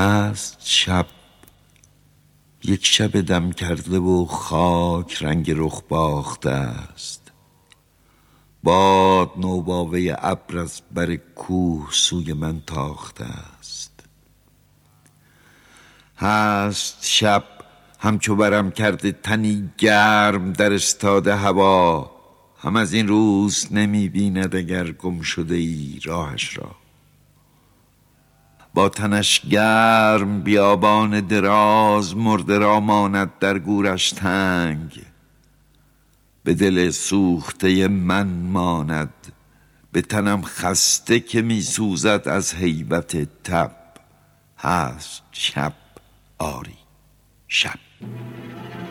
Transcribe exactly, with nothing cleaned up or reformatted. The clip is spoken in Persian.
هست شب، یک شب دم کرده و خاک رنگ رخ باخته است. باد نوباوه ابر از بر کوه سوی من تاخته است. هست شب همچو برم کرده تنی گرم در استاد هوا، هم از این روز نمی بیند اگر گم شده ای راهش را. با تنش گرم بیابان دراز، مرده را ماند در گورش تنگ. به دل سوخته من ماند، به تنم خسته که می سوزد از هیبت تب. هست شب، آری شب.